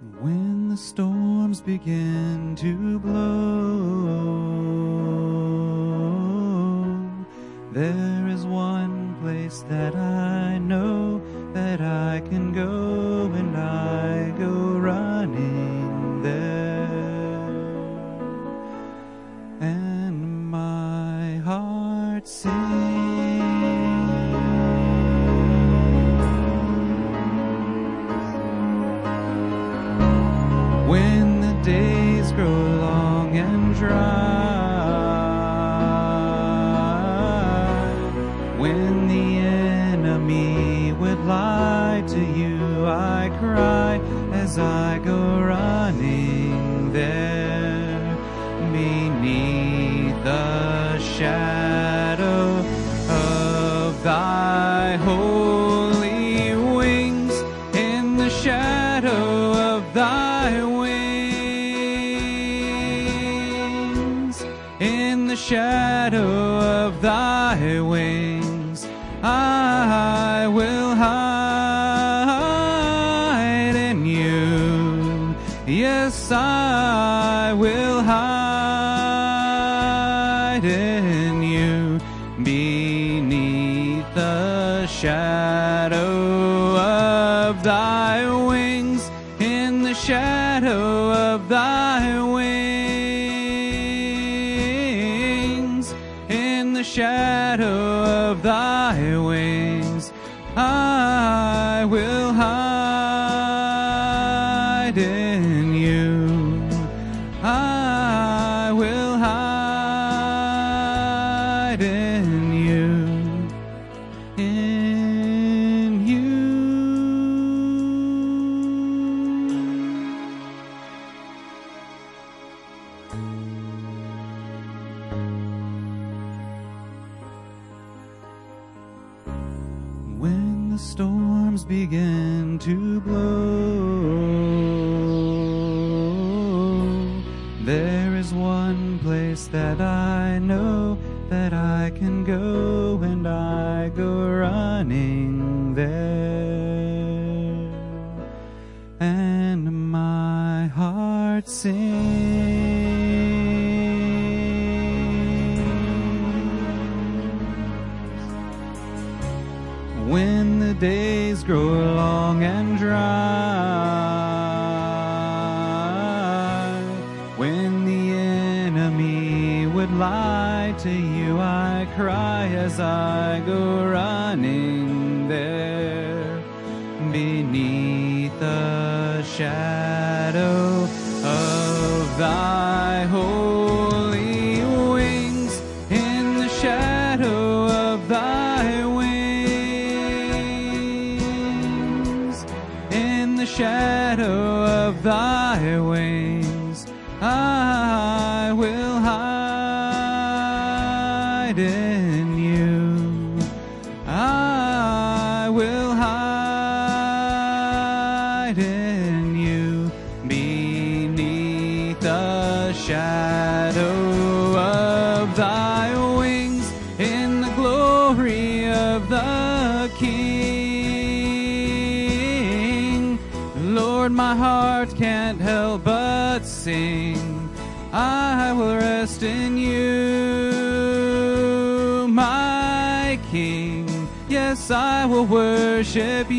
When the storms begin to blow, there is one place that I know that I can go, and I go running there. And my heart sings. When the days grow long and dry, when the enemy would lie to you, I cry as I go running there beneath the shadow of thy holy wings, in the shadow of thy wings. In the shadow of thy wings, I will hide in you. Yes, I will hide in you beneath the shadow of thy wings. In the shadow of thy wings, in the shadow of thy wings, I will hide in you. I will hide in you. In you. When the storms begin to blow, there is one place that I know that I can go, and I go running there. And my heart sings. When the days grow long and dry, when the enemy would lie to you, I cry as I go running there beneath the shadow of thy holy wings, in the shadow of thy wings, in the shadow of thy wings, I will hide in you. I will hide in you beneath the shadow of thy wings, in the glory of the King. Lord, my heart can't help but sing. I will rest in you, my King. Yes, I will worship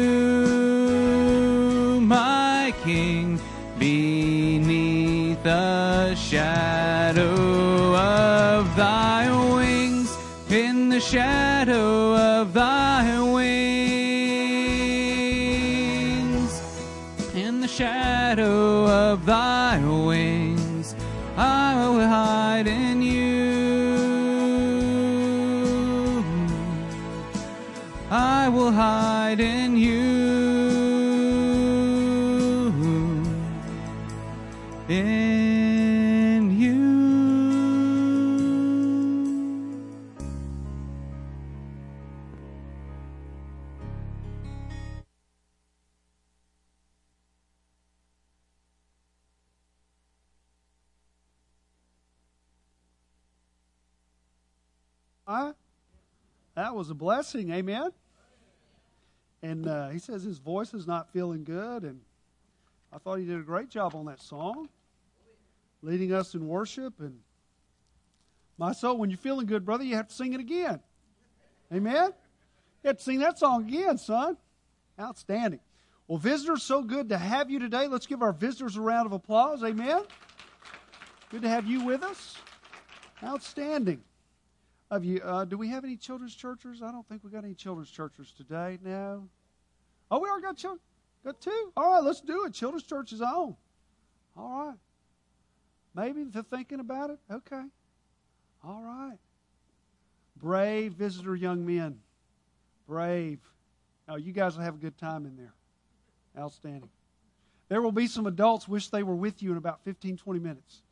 you, my King, beneath the shadow of thy wings, in the shadow of thy wings, in the shadow of thy wings, I will hide in you. I will hide in you. In you. That was a blessing, amen? And he says his voice is not feeling good, and I thought he did a great job on that song, leading us in worship. And my soul, when you're feeling good, brother, you have to sing it again. Amen? You have to sing that song again, son. Outstanding. Well, visitors, so good to have you today. Let's give our visitors a round of applause. Amen? Good to have you with us. Outstanding. Do we have any children's churchers? I don't think we got any children's churchers today. No. Oh, we already got children. Got two. All right, let's do it. Children's church is on. All right. Maybe they're thinking about it. Okay. All right. Brave visitor young men. Brave. Oh, you guys will have a good time in there. Outstanding. There will be some adults wish they were with you in about 15, 20 minutes.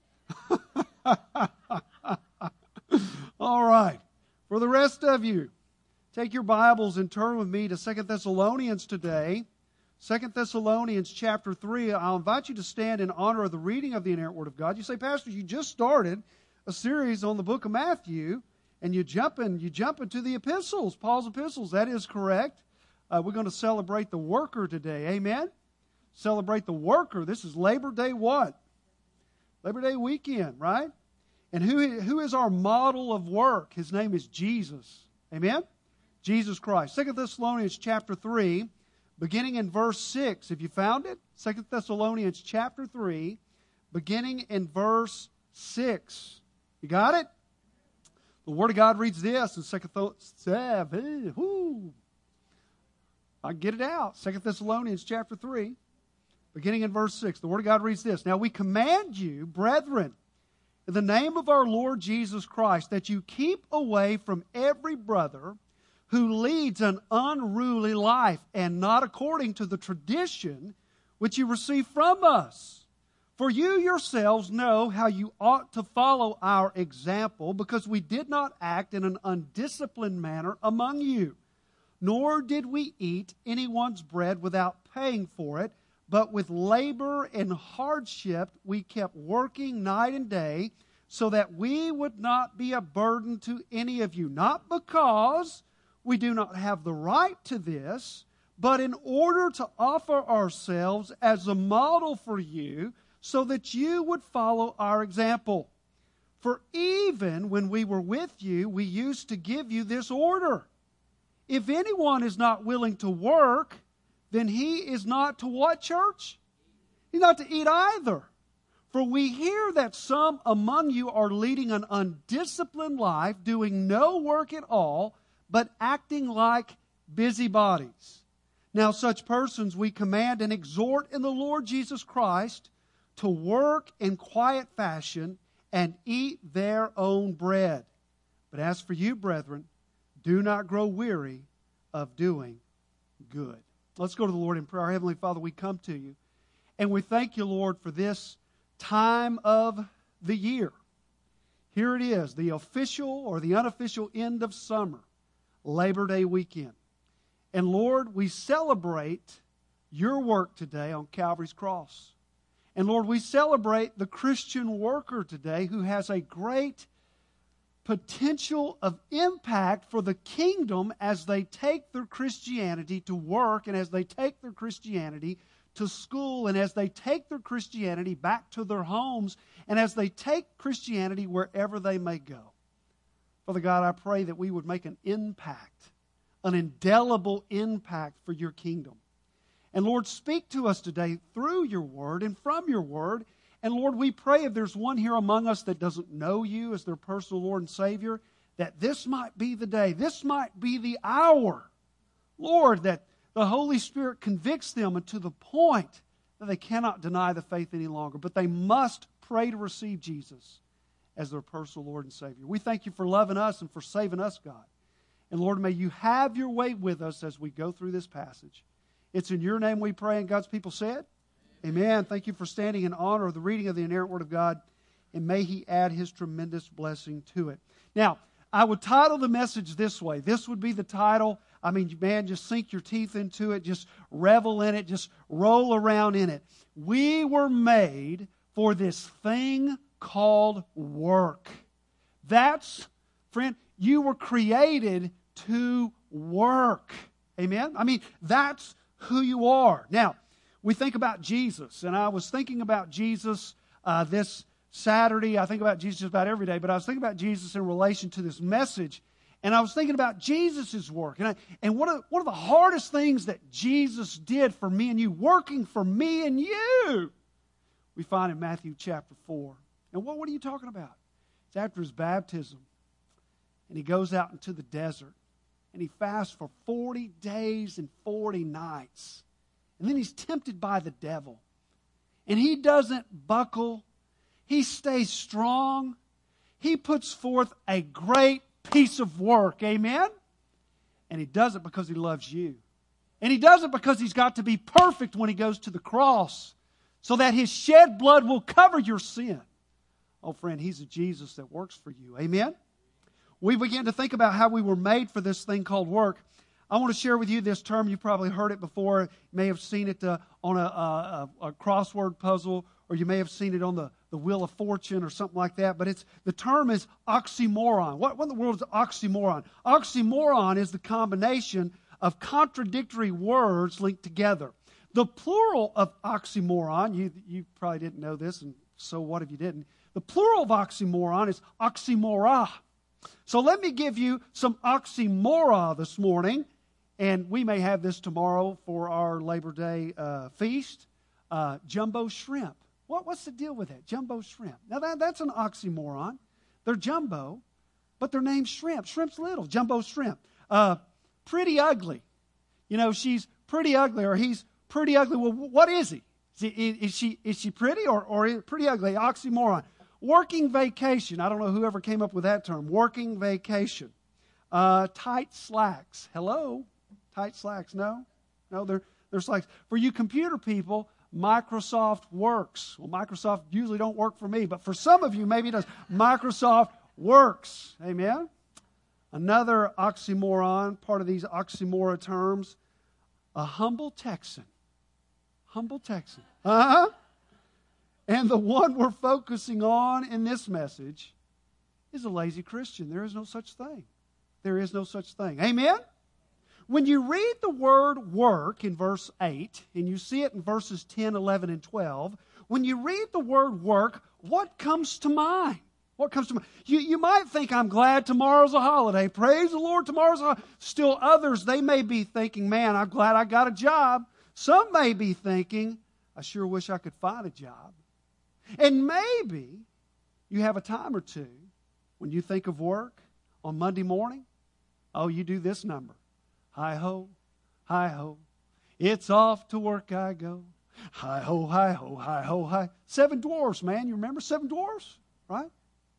All right. For the rest of you, take your Bibles and turn with me to 2 Thessalonians today. 2 Thessalonians chapter 3. I'll invite you to stand in honor of the reading of the inerrant Word of God. You say, Pastor, you just started a series on the book of Matthew, and you jump into the epistles, Paul's epistles. That is correct. We're going to celebrate the worker today. Amen? Celebrate the worker. This is Labor Day what? Labor Day weekend, right? And who is our model of work? His name is Jesus. Amen? Jesus Christ. 2 Thessalonians chapter 3, beginning in verse 6. Have you found it? 2 Thessalonians chapter 3, beginning in verse 6. You got it? The Word of God reads this in 2 Thessalonians. I get it out. 2 Thessalonians chapter 3, beginning in verse 6. The Word of God reads this. Now we command you, brethren, in the name of our Lord Jesus Christ, that you keep away from every brother who leads an unruly life and not according to the tradition which you receive from us. For you yourselves know how you ought to follow our example, because we did not act in an undisciplined manner among you, nor did we eat anyone's bread without paying for it, but with labor and hardship we kept working night and day, so that we would not be a burden to any of you. Not because we do not have the right to this, but in order to offer ourselves as a model for you, so that you would follow our example. For even when we were with you, we used to give you this order. If anyone is not willing to work, then he is not to what, church? He's not to eat either. For we hear that some among you are leading an undisciplined life, doing no work at all, but acting like busybodies. Now such persons we command and exhort in the Lord Jesus Christ to work in quiet fashion and eat their own bread. But as for you, brethren, do not grow weary of doing good. Let's go to the Lord in prayer. Our Heavenly Father, we come to you, and we thank you, Lord, for this time of the year. Here it is, the official or the unofficial end of summer, Labor Day weekend. And Lord, we celebrate your work today on Calvary's cross. And Lord, we celebrate the Christian worker today who has a great potential of impact for the kingdom as they take their Christianity to work, and as they take their Christianity to school, and as they take their Christianity back to their homes, and as they take Christianity wherever they may go. Father God, I pray that we would make an impact, an indelible impact for your kingdom. And Lord, speak to us today through your word and from your word. And Lord, we pray if there's one here among us that doesn't know you as their personal Lord and Savior, that this might be the day, this might be the hour, Lord, that the Holy Spirit convicts them to the point that they cannot deny the faith any longer, but they must pray to receive Jesus as their personal Lord and Savior. We thank you for loving us and for saving us, God. And Lord, may you have your way with us as we go through this passage. It's in your name we pray, and God's people said, Amen. Thank you for standing in honor of the reading of the inerrant Word of God, and may He add His tremendous blessing to it. Now, I would title the message this way. This would be the title. I mean, man, just sink your teeth into it. Just revel in it. Just roll around in it. We were made for this thing called work. That's, friend, you were created to work. Amen? I mean, that's who you are. Now, we think about Jesus. And I was thinking about Jesus this Saturday. I think about Jesus about every day, but I was thinking about Jesus in relation to this message. And I was thinking about Jesus' work. And one of the hardest things that Jesus did for me and you, working for me and you, we find in Matthew chapter 4. And what are you talking about? It's after his baptism. And he goes out into the desert. And he fasts for 40 days and 40 nights. And then he's tempted by the devil. And he doesn't buckle. He stays strong. He puts forth a great piece of work. Amen? And he does it because he loves you. And he does it because he's got to be perfect when he goes to the cross, so that his shed blood will cover your sin. Oh, friend, he's a Jesus that works for you. Amen? We begin to think about how we were made for this thing called work. I want to share with you this term. You've probably heard it before. You may have seen it on a crossword puzzle, or you may have seen it on the Wheel of Fortune or something like that. But the term is oxymoron. What in the world is oxymoron? Oxymoron is the combination of contradictory words linked together. The plural of oxymoron, you probably didn't know this, and so what if you didn't? The plural of oxymoron is oxymora. So let me give you some oxymora this morning, and we may have this tomorrow for our Labor Day feast. Jumbo shrimp. What's the deal with that? Jumbo shrimp. Now that's an oxymoron. They're jumbo, but they're named shrimp. Shrimp's little. Jumbo shrimp. Pretty ugly. You know, she's pretty ugly, or he's pretty ugly. Well, what is he? Is she pretty or pretty ugly? Oxymoron. Working vacation. I don't know whoever came up with that term. Working vacation. Tight slacks. Hello? Tight slacks. No, they're slacks. For you computer people, Microsoft works. Well, Microsoft usually don't work for me, but for some of you, maybe it does. Microsoft works. Amen? Another oxymoron, part of these oxymora terms, a humble Texan. Humble Texan. And the one we're focusing on in this message is a lazy Christian. There is no such thing. There is no such thing. Amen? When you read the word work in verse 8, and you see it in verses 10, 11, and 12, when you read the word work, what comes to mind? What comes to mind? You might think, I'm glad tomorrow's a holiday. Praise the Lord, tomorrow's a holiday. Still others, they may be thinking, man, I'm glad I got a job. Some may be thinking, I sure wish I could find a job. And maybe you have a time or two when you think of work on Monday morning. Oh, you do this number. Hi-ho, hi-ho, it's off to work I go. Hi-ho, hi-ho, hi-ho, hi. Seven Dwarfs, man. You remember Seven Dwarfs? Right?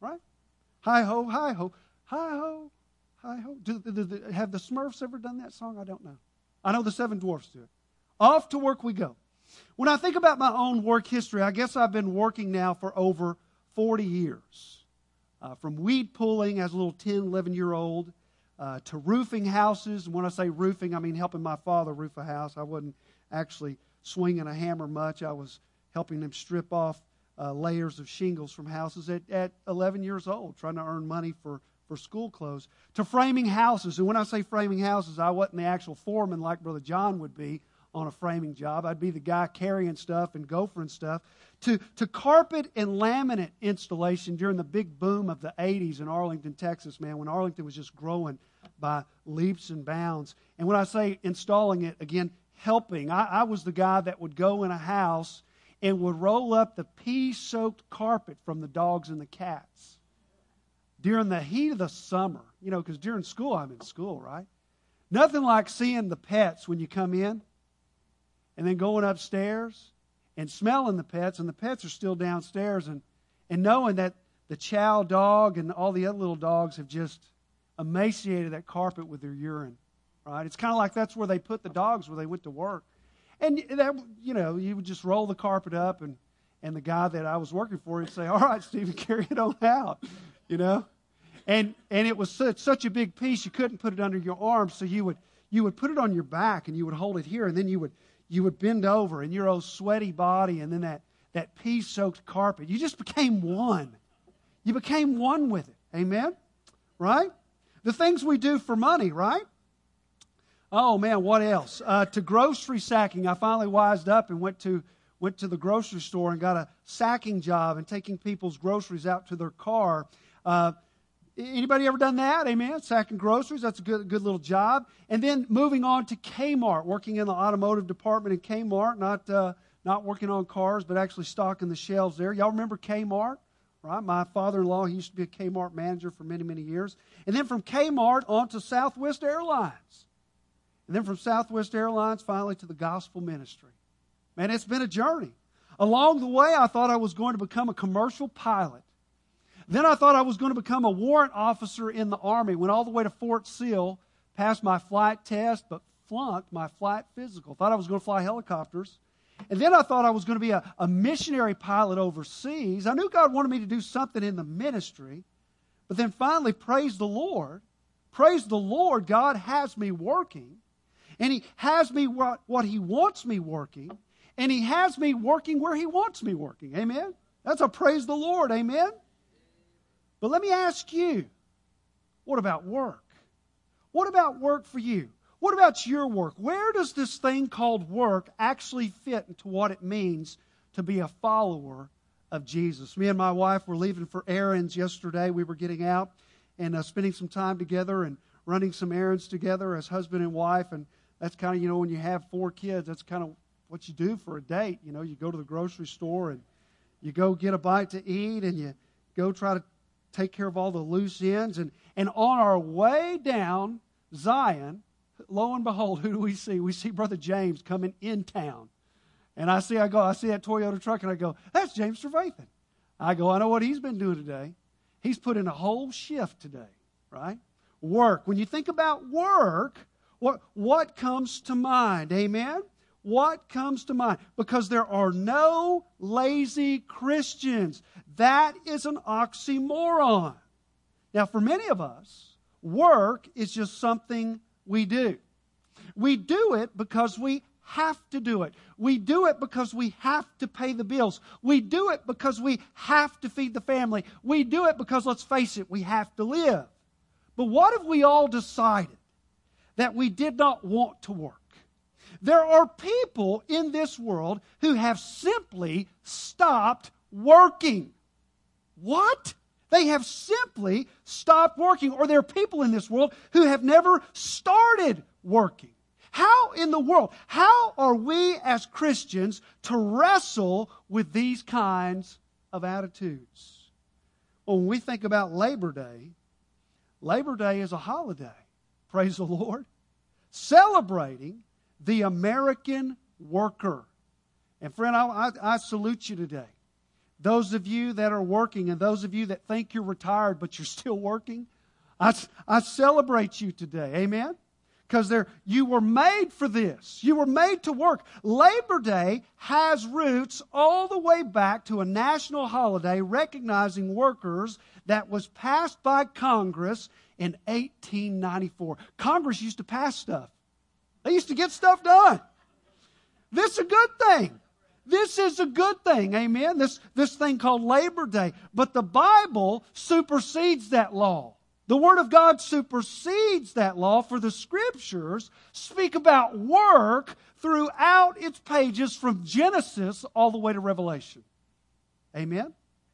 Hi-ho, hi-ho, hi-ho, hi-ho. Have the Smurfs ever done that song? I don't know. I know the Seven Dwarfs do it. Off to work we go. When I think about my own work history, I guess I've been working now for over 40 years. From weed pulling as a little 10, 11-year-old to roofing houses. And when I say roofing, I mean helping my father roof a house. I wasn't actually swinging a hammer much. I was helping him strip off layers of shingles from houses at 11 years old, trying to earn money for school clothes, to framing houses. And when I say framing houses, I wasn't the actual foreman like Brother John would be on a framing job. I'd be the guy carrying stuff and gophering stuff. To carpet and laminate installation during the big boom of the 80s in Arlington, Texas, man, when Arlington was just growing by leaps and bounds. And when I say installing it, again, helping. I was the guy that would go in a house and would roll up the pea-soaked carpet from the dogs and the cats during the heat of the summer. You know, because during school, I'm in school, right? Nothing like seeing the pets when you come in and then going upstairs and smelling the pets, and the pets are still downstairs, and knowing that the chow dog and all the other little dogs have just emaciated that carpet with their urine, right? It's kind of like that's where they put the dogs where they went to work. And that, you know, you would just roll the carpet up, and the guy that I was working for would say, all right, Stephen, carry it on out, you know? And it was such a big piece, you couldn't put it under your arm, so you would put it on your back, and you would hold it here, and then you would bend over, and your old sweaty body, and then that pea-soaked carpet, you just became one. You became one with it. Amen? Right? The things we do for money, right? Oh, man, what else? To grocery sacking. I finally wised up and went to the grocery store and got a sacking job and taking people's groceries out to their car. Anybody ever done that? Amen. Sacking groceries. That's a good little job. And then moving on to Kmart, working in the automotive department in Kmart, not working on cars, but actually stocking the shelves there. Y'all remember Kmart? Right? My father-in-law, he used to be a Kmart manager for many, many years. And then from Kmart on to Southwest Airlines. And then from Southwest Airlines, finally to the gospel ministry. Man, it's been a journey. Along the way, I thought I was going to become a commercial pilot. Then I thought I was going to become a warrant officer in the Army. Went all the way to Fort Sill, passed my flight test, but flunked my flight physical. Thought I was going to fly helicopters. And then I thought I was going to be a missionary pilot overseas. I knew God wanted me to do something in the ministry. But then finally, praise the Lord, God has me working. And He has me what He wants me working. And He has me working where He wants me working. Amen? That's a praise the Lord. Amen? But let me ask you, what about work? What about work for you? What about your work? Where does this thing called work actually fit into what it means to be a follower of Jesus? Me and my wife were leaving for errands yesterday. We were getting out and spending some time together and running some errands together as husband and wife. And that's kind of, when you have 4 kids, that's kind of what you do for a date. You go to the grocery store and you go get a bite to eat and you go try to take care of all the loose ends. And on our way down Zion, lo and behold, who do we see? We see Brother James coming in town. And I see that Toyota truck and I go, that's James Trevathan. I go, I know what he's been doing today. He's put in a whole shift today, right? Work. When you think about work, what comes to mind? Amen? What comes to mind? Because there are no lazy Christians. That is an oxymoron. Now, for many of us, work is just something we do. We do it because we have to do it. We do it because we have to pay the bills. We do it because we have to feed the family. We do it because, let's face it, we have to live. But what if we all decided that we did not want to work? There are people in this world who have simply stopped working. What? They have simply stopped working. Or there are people in this world who have never started working. How in the world? How are we as Christians to wrestle with these kinds of attitudes? Well, when we think about Labor Day is a holiday, praise the Lord, celebrating the American worker. And friend, I salute you today. Those of you that are working and those of you that think you're retired but you're still working, I celebrate you today. Amen? Because you were made for this. You were made to work. Labor Day has roots all the way back to a national holiday recognizing workers that was passed by Congress in 1894. Congress used to pass stuff. They used to get stuff done. This is a good thing. This is a good thing, amen? This thing called Labor Day. But the Bible supersedes that law. The Word of God supersedes that law, for the Scriptures speak about work throughout its pages from Genesis all the way to Revelation. Amen?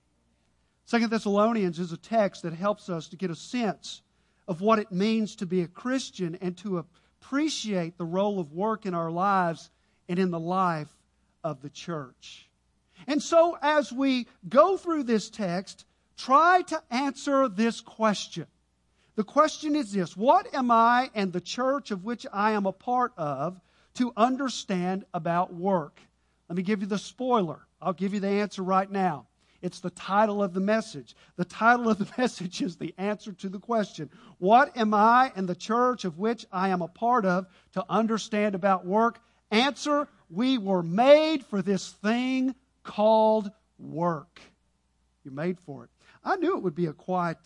2 Thessalonians is a text that helps us to get a sense of what it means to be a Christian and to appreciate the role of work in our lives and in the life of the church. And so as we go through this text, try to answer this question. The question is this: what am I and the church of which I am a part of to understand about work? Let me give you the spoiler. I'll give you the answer right now. It's the title of the message. The title of the message is the answer to the question. What am I and the church of which I am a part of to understand about work? Answer: we were made for this thing called work. You're made for it. I knew it would be a quiet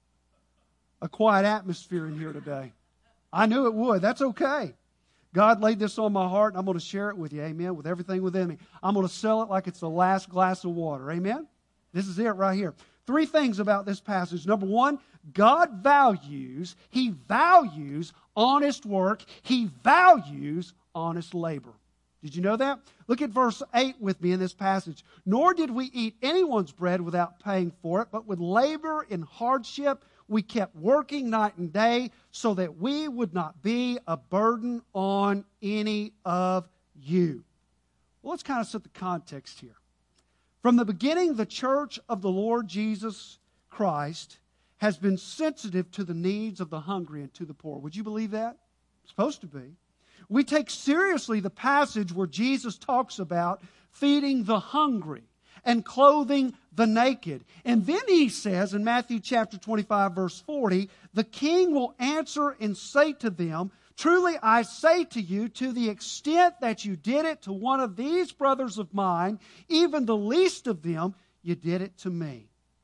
atmosphere in here today. I knew it would. That's okay. God laid this on my heart, and I'm going to share it with you. Amen. With everything within me. I'm going to sell it like it's the last glass of water. Amen. This is it right here. three things about this passage. Number one, God values, He values honest work. He values honest labor. Did you know that? Look at verse 8 with me in this passage. Nor did we eat anyone's bread without paying for it, but with labor and hardship we kept working night and day so that we would not be a burden on any of you. Well, let's kind of set the context here. From the beginning, the church of the Lord Jesus Christ has been sensitive to the needs of the hungry and to the poor. Would you believe that? It's supposed to be. We take seriously the passage where Jesus talks about feeding the hungry and clothing the naked. And then He says in Matthew chapter 25, verse 40, the king will answer and say to them, truly I say to you, to the extent that you did it to one of these brothers of mine, even the least of them, you did it to me.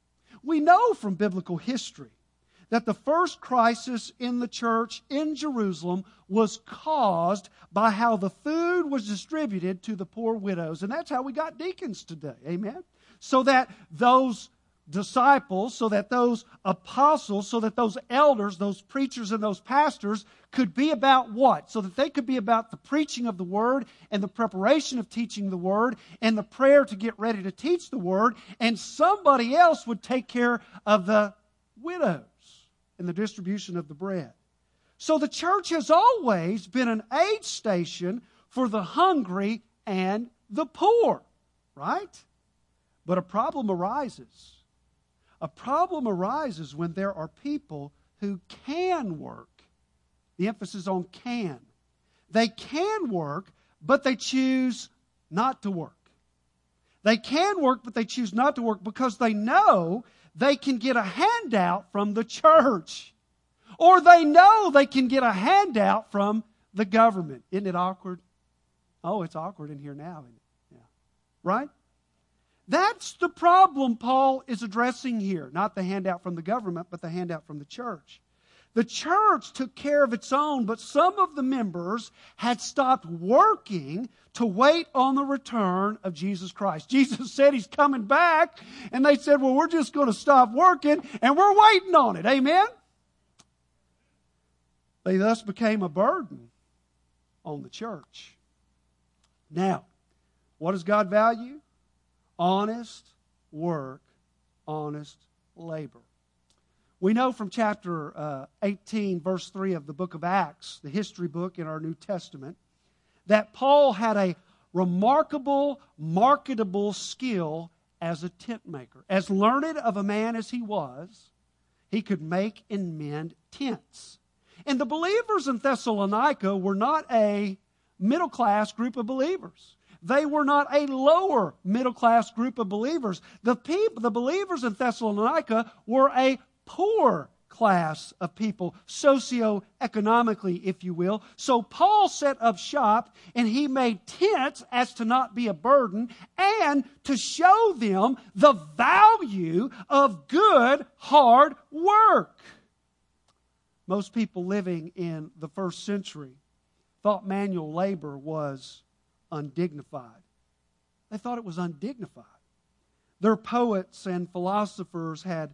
We know from biblical history that the first crisis in the church in Jerusalem was caused by how the food was distributed to the poor widows. And that's how we got deacons today. Amen? So that those disciples, so that those apostles, so that those elders, those preachers and those pastors could be about what? So that they could be about the preaching of the Word and the preparation of teaching the Word and the prayer to get ready to teach the Word, and somebody else would take care of the widows and the distribution of the bread. So the church has always been an aid station for the hungry and the poor, right? But a problem arises. A problem arises when there are people who can work. The emphasis on can. They can work, but they choose not to work. They can work, but they choose not to work because they know they can get a handout from the church. Or they know they can get a handout from the government. Isn't it awkward? Oh, it's awkward in here now, isn't it? Yeah. Right? That's the problem Paul is addressing here. Not the handout from the government, but the handout from the church. The church took care of its own, but some of the members had stopped working to wait on the return of Jesus Christ. Jesus said He's coming back, and they said, well, we're just going to stop working, and we're waiting on it. Amen? They thus became a burden on the church. Now, what does God value? Honest work, honest labor. We know from chapter 18, verse 3 of the book of Acts, the history book in our New Testament, that Paul had a remarkable, marketable skill as a tent maker. As learned of a man as he was, he could make and mend tents. And the believers in Thessalonica were not a middle-class group of believers. They were not a lower middle-class group of believers. The believers in Thessalonica were a poor class of people, socioeconomically, if you will. So Paul set up shop and he made tents as to not be a burden and to show them the value of good, hard work. Most people living in the first century thought manual labor was undignified. They thought it was undignified. Their poets and philosophers had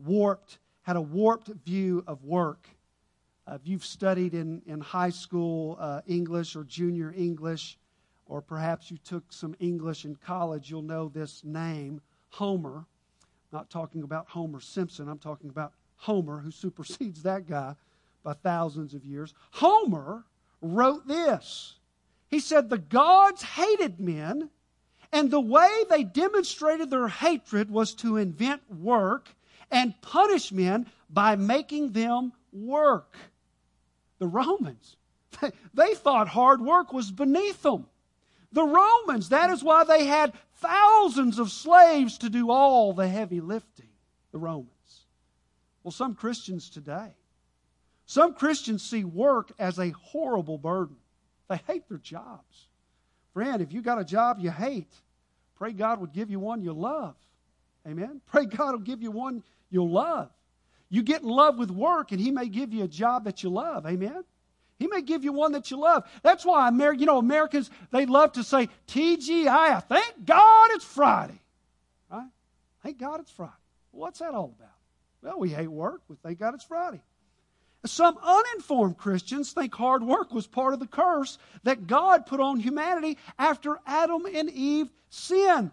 a warped view of work. If you've studied in high school English or junior English, or perhaps you took some English in college, you'll know this name, Homer. I'm not talking about Homer Simpson. I'm talking about Homer, who supersedes that guy by thousands of years. Homer wrote this. He said, the gods hated men, and the way they demonstrated their hatred was to invent work and punish men by making them work. The Romans, they thought hard work was beneath them. The Romans, that is why they had thousands of slaves to do all the heavy lifting. The Romans. Well, some Christians today, some Christians see work as a horrible burden. They hate their jobs. Friend, if you got a job you hate, pray God would give you one you love. Amen? Pray God will give you one you'll love. You get in love with work and He may give you a job that you love. Amen? He may give you one that you love. That's why Americans, they love to say, TGI, thank God it's Friday. Right? Thank God it's Friday. What's that all about? Well, we hate work. We thank God it's Friday. Some uninformed Christians think hard work was part of the curse that God put on humanity after Adam and Eve sinned.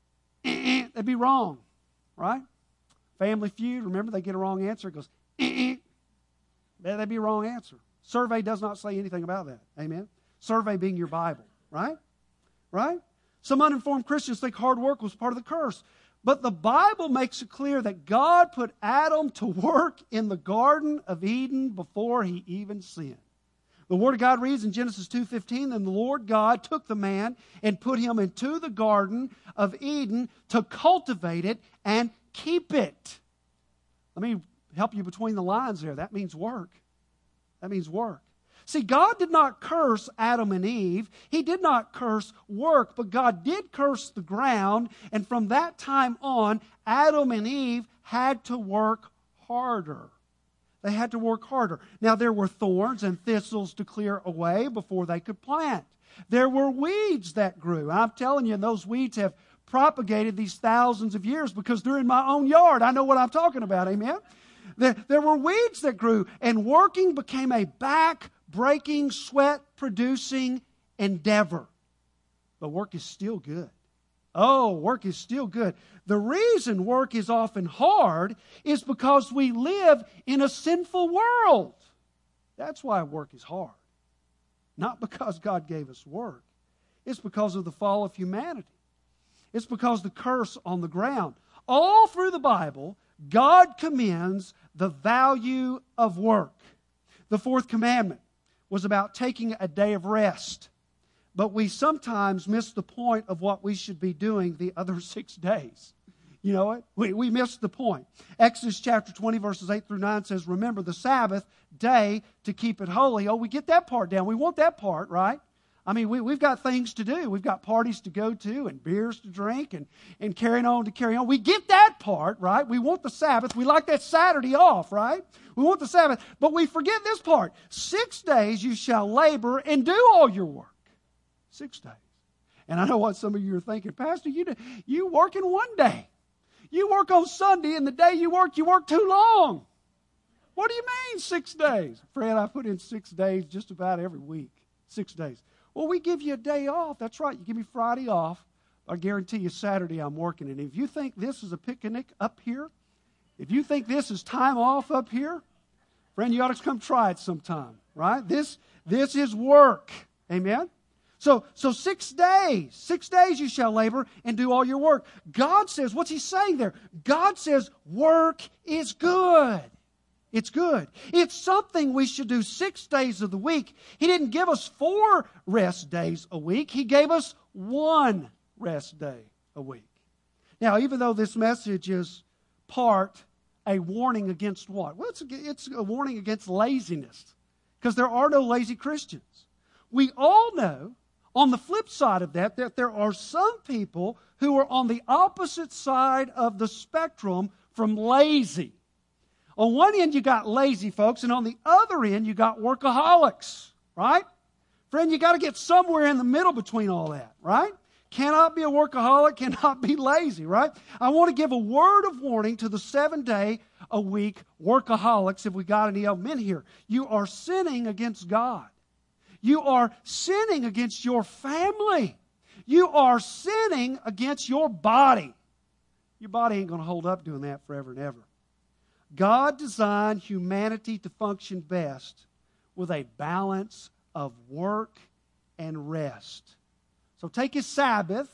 That'd be wrong, right? Family Feud, remember they get a wrong answer. It goes, that'd be a wrong answer. Survey does not say anything about that. Amen? Survey being your Bible, right? Right? Some uninformed Christians think hard work was part of the curse. But the Bible makes it clear that God put Adam to work in the Garden of Eden before he even sinned. The Word of God reads in Genesis 2:15, "Then the Lord God took the man and put him into the Garden of Eden to cultivate it and keep it." Let me help you between the lines there. That means work. That means work. See, God did not curse Adam and Eve. He did not curse work, but God did curse the ground. And from that time on, Adam and Eve had to work harder. They had to work harder. Now, there were thorns and thistles to clear away before they could plant. There were weeds that grew. I'm telling you, those weeds have propagated these thousands of years because they're in my own yard. I know what I'm talking about, amen? There were weeds that grew, and working became a back-breaking, sweat-producing endeavor. But work is still good. Oh, work is still good. The reason work is often hard is because we live in a sinful world. That's why work is hard. Not because God gave us work. It's because of the fall of humanity. It's because of the curse on the ground. All through the Bible, God commends the value of work. The fourth commandment was about taking a day of rest. But we sometimes miss the point of what we should be doing the other 6 days. You know what? We miss the point. Exodus chapter 20, verses 8 through 9 says, "Remember the Sabbath day to keep it holy." Oh, we get that part down. We want that part, right? I mean, we've got things to do. We've got parties to go to and beers to drink and carrying on to carry on. We get that part, right? We want the Sabbath. We like that Saturday off, right? We want the Sabbath. But we forget this part. 6 days you shall labor and do all your work. 6 days. And I know what some of you are thinking, Pastor, you work in one day. You work on Sunday, and the day you work too long. What do you mean 6 days? Fred, I put in 6 days just about every week. 6 days. Well, we give you a day off. That's right. You give me Friday off. I guarantee you Saturday I'm working. And if you think this is a picnic up here, if you think this is time off up here, friend, you ought to come try it sometime, right? This is work. Amen? So 6 days. 6 days you shall labor and do all your work. God says, what's He saying there? God says work is good. It's good. It's something we should do 6 days of the week. He didn't give us 4 rest days a week. He gave us 1 rest day a week. Now, even though this message is part a warning against what? Well, it's a warning against laziness, because there are no lazy Christians. We all know, on the flip side of that there are some people who are on the opposite side of the spectrum from lazy. On one end, you got lazy folks, and on the other end, you got workaholics, right? Friend, you got to get somewhere in the middle between all that, right? Cannot be a workaholic, cannot be lazy, right? I want to give a word of warning to the 7-day-a-week workaholics, if we got any of them in here. You are sinning against God. You are sinning against your family. You are sinning against your body. Your body ain't going to hold up doing that forever and ever. God designed humanity to function best with a balance of work and rest. So take His Sabbath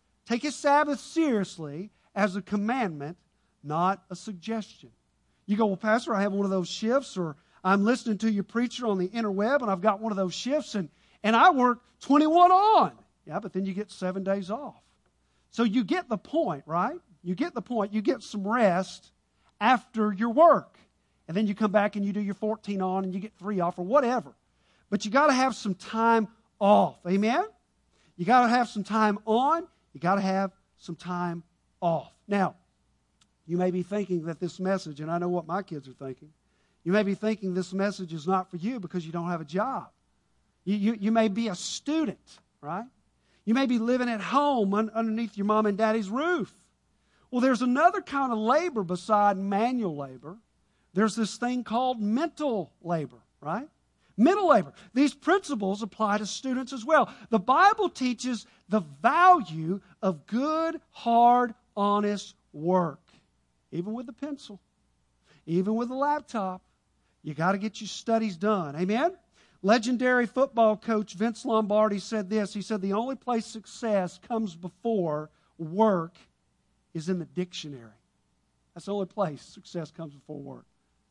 seriously as a commandment, not a suggestion. You go, well, Pastor, I have one of those shifts, or I'm listening to your preacher on the interweb, and I've got one of those shifts, and I work 21 on. Yeah, but then you get 7 days off. So you get the point, right? You get the point. You get some rest after your work. And then you come back and you do your 14 on and you get 3 off or whatever. But you got to have some time off. Amen? You got to have some time on. You got to have some time off. Now, you may be thinking that this message, and I know what my kids are thinking, you may be thinking this message is not for you because you don't have a job. You may be a student, right? You may be living at home underneath your mom and daddy's roof. Well, there's another kind of labor beside manual labor. There's this thing called mental labor, right? Mental labor. These principles apply to students as well. The Bible teaches the value of good, hard, honest work. Even with the pencil, even with the laptop, you got to get your studies done. Amen? Legendary football coach Vince Lombardi said this. He said, the only place success comes before work is in the dictionary. That's the only place success comes before work.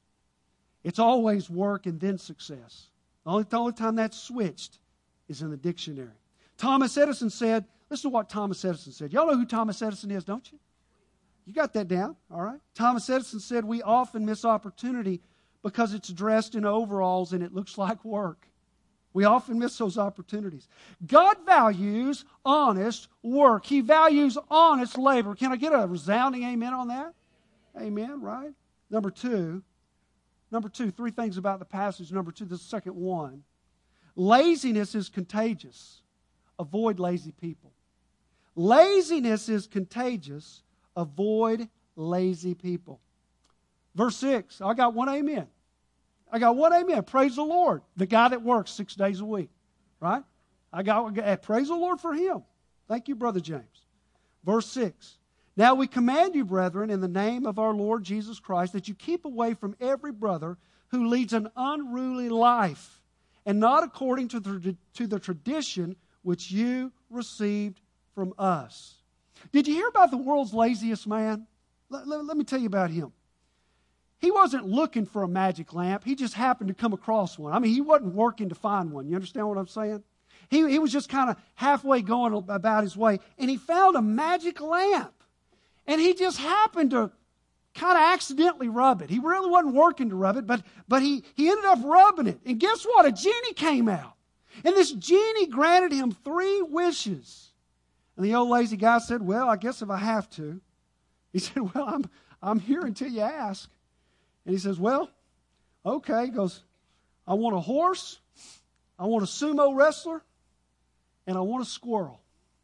It's always work and then success. The only time that's switched is in the dictionary. Thomas Edison said, listen to what Thomas Edison said. Y'all know who Thomas Edison is, don't you? You got that down, all right? Thomas Edison said, we often miss opportunity because it's dressed in overalls and it looks like work. We often miss those opportunities. God values honest work. He values honest labor. Can I get a resounding amen on that? Amen, right? Number two, three things about the passage. Number two, the second one. Laziness is contagious. Avoid lazy people. Laziness is contagious. Avoid lazy people. Verse 6, I got one amen. I got one amen. Praise the Lord. The guy that works 6 days a week, right? Praise the Lord for him. Thank you, Brother James. Verse 6, now we command you, brethren, in the name of our Lord Jesus Christ, that you keep away from every brother who leads an unruly life, and not according to the tradition which you received from us. Did you hear about the world's laziest man? Let me tell you about him. He wasn't looking for a magic lamp. He just happened to come across one. I mean, he wasn't working to find one. You understand what I'm saying? He was just kind of halfway going about his way, and he found a magic lamp. And he just happened to kind of accidentally rub it. He really wasn't working to rub it, but he ended up rubbing it. And guess what? A genie came out. And this genie granted him 3 wishes. And the old lazy guy said, well, I guess if I have to. He said, well, I'm here until you ask. And he says, well, okay. He goes, I want a horse, I want a sumo wrestler, and I want a squirrel.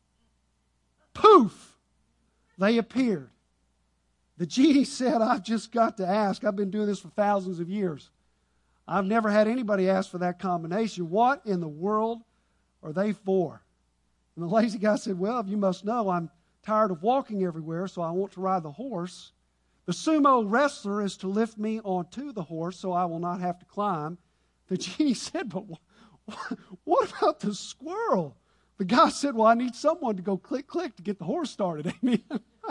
Poof! They appeared. The genie said, I've just got to ask. I've been doing this for thousands of years. I've never had anybody ask for that combination. What in the world are they for? And the lazy guy said, well, you must know I'm tired of walking everywhere, so I want to ride the horse. The sumo wrestler is to lift me onto the horse so I will not have to climb. The genie said, but what about the squirrel? The guy said, well, I need someone to go click, click to get the horse started. Amen.